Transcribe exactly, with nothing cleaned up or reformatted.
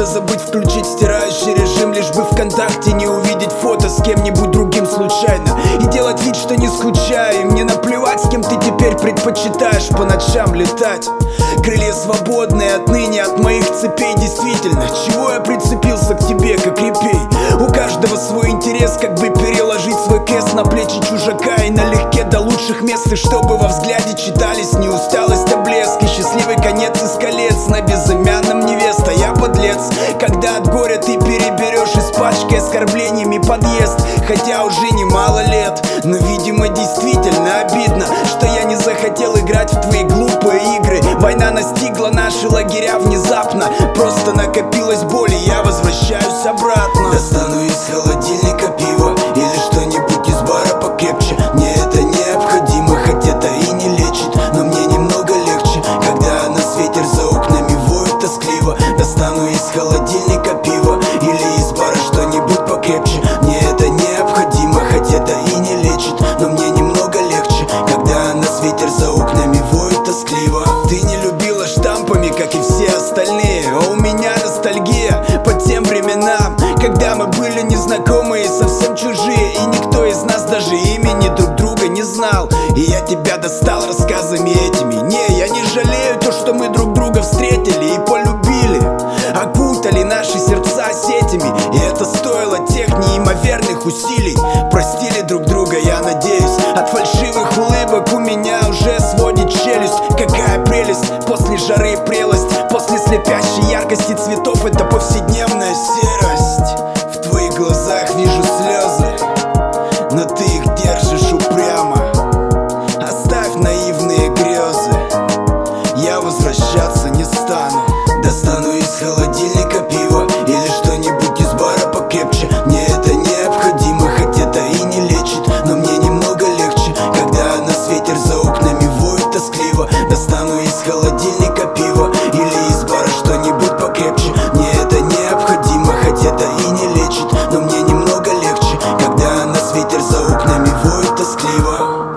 забыть включить стирающий режим, лишь бы ВКонтакте не увидеть фото с кем-нибудь другим случайно и делать вид, что не скучаю. И мне наплевать, с кем ты теперь предпочитаешь по ночам летать. Крылья свободные отныне от моих цепей. Действительно, чего я прицепился к тебе, как репей? У каждого свой интерес, как бы переложить свой крест на плечи чужака и налегке до лучших мест. И чтобы во взгляде читались не усталость, а блеск и счастливый конец из колец на безымянном невеста. Я подлец, когда от горя ты переберешь из пачки оскорблениями подъезд. Хотя уже немало лет, но видимо действительно обидно, что я не захотел играть в твои глупые игры. Война настигла наши лагеря внезапно, просто накопилась боль, и я возвращаюсь обратно. Достану из холодильника пиво или что-нибудь из бара покрепче. Мне это необходимо, хоть это и не лечит, но мне немного легче, когда нас ветер за окнами воет тоскливо. Достану из холодильника пиво или из бара что-нибудь покрепче. Мне это необходимо, хоть это и не лечит, но мне немного легче, когда нас ветер за окнами воет тоскливо. Ты не любила штампами, как и все остальные, а у меня ностальгия по тем временам, когда мы были незнакомые и совсем чужие, и никто из нас даже имени друг друга не знал. И я тебя достал рассказами этими. Не, я не жалею то, что мы друг друга встретили и полюбили, окутали наши сердца сетями, и это стоило тех неимоверных усилий. Простили друг друга, я надеюсь. От фальшивых улыбок у меня уже сводит челюсть. Какая прелесть после жары, прелость после слепящей яркости цветов. Это повседневная серость. В твоих глазах вижу слезы, но ты их держишь упрямо. Оставь наивные грезы, я возвращаться не стану. Достану из холодильника пиво или что-нибудь из бара покрепче. Мне это необходимо, хоть это и не лечит, но мне немного легче, когда нас ветер за окнами воет тоскливо. Достану из холодильника пиво или из бара что-нибудь покрепче. Мне это необходимо, хоть это и не лечит, но мне немного легче, когда нас ветер за окнами воет тоскливо.